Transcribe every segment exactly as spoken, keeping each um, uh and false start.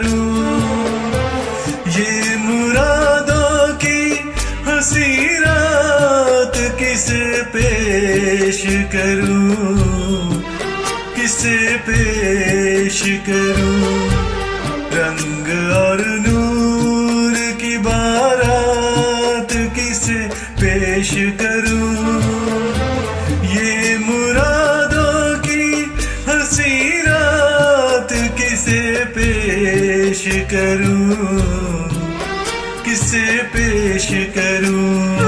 करूं, ये मुरादों की हंसी रात किसे पेश करूं, किसे पेश करूं। रंग और नूर की बारात किसे पेश करूं, ये मुरादों की हंसी रात किसे पेश करूं, किसे पेश करूं।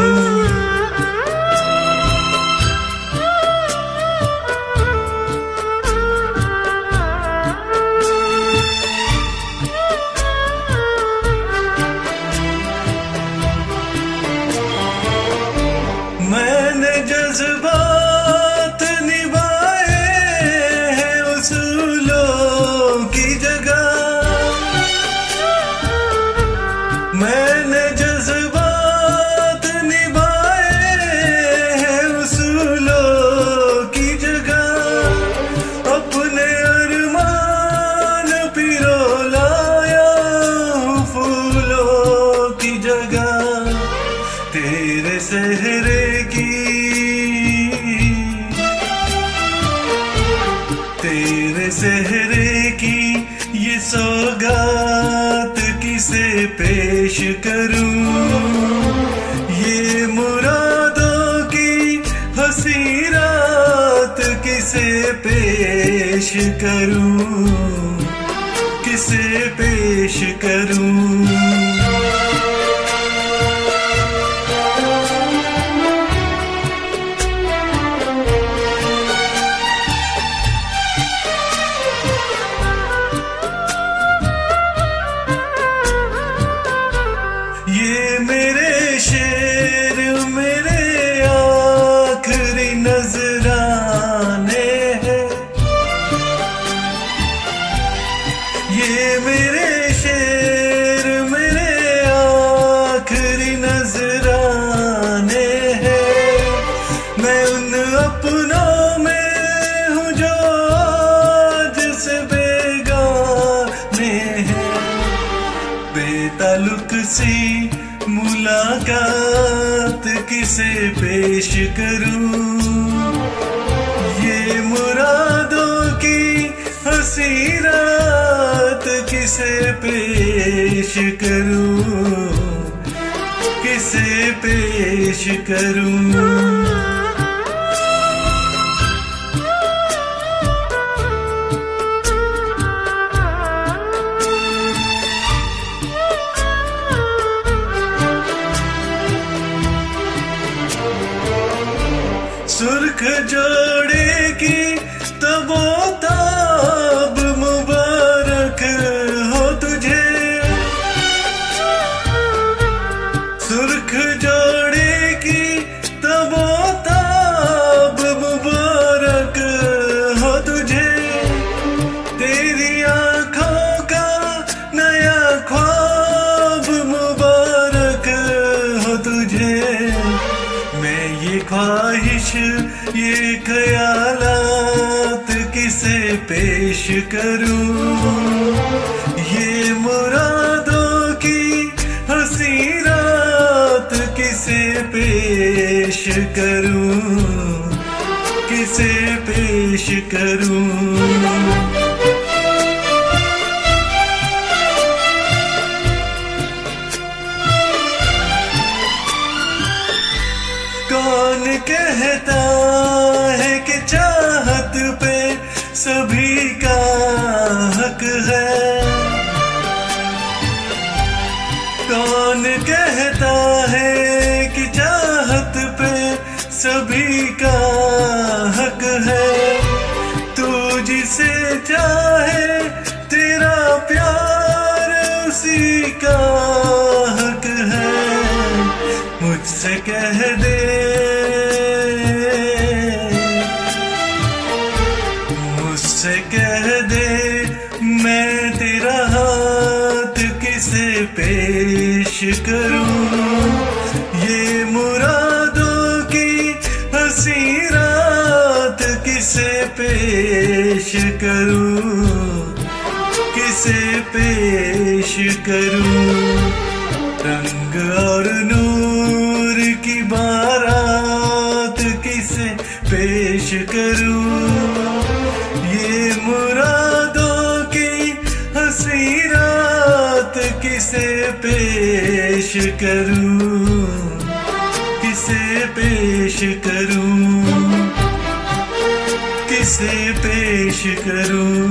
मैंने जज्बात निभाए हैं उसूलों की जगह, मैंने जज्बात निभाए हैं उसूलों की जगह। अपने अरमान पिरो लाया हूँ फूलों की जगह। तेरे सहरे की, तेरे सहरे की ये सौगात किसे पेश करूं, ये मुरादों की हंसी रात किसे पेश करूं, किसे पेश करूं। ये मेरे शेर मेरे आखिरी नजराने हैं, ये मेरे शेर मेरे आखिरी नजराने हैं। मैं उन अपनों में हूँ जो आज से बेगाने हैं। बेताल्लुक सी मुलाकात किसे पेश करूं, ये मुरादों की हंसी रात किसे पेश करूं, किसे पेश करूं। सुर्ख जोड़े की तबो ताब मुबारक हो तुझे, सुर्ख जोड़े की तबो ताब मुबारक हो तुझे। तेरी आंखों का नया ख्वाब मुबारक हो तुझे। मैं ये ख्वाहिश ये ख्यालात किसे पेश करूं, ये मुरादों की हंसी रात किसे पेश करूं, किसे पेश करूं। कौन कहता है कि चाहत पे सभी का हक है, कौन कहता है कि चाहत पे सभी का हक है। तू जिसे चाहे तेरा प्यार उसी का हक है। मुझसे कह दे, मुझसे कह दे मैं तेरा हाथ किसे पेश करूं, ये मुरादों की हंसी रात किसे पेश करूं, किसे पेश करूं, रंग और नूर की बारात किसे पेश करूं, ये मुरादों की हंसी रात किसे पेश करूं, किसे पेश करूं, किसे पेश करूं,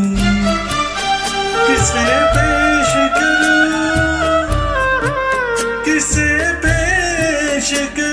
किसे पेश करूं, किसे पेश करूं।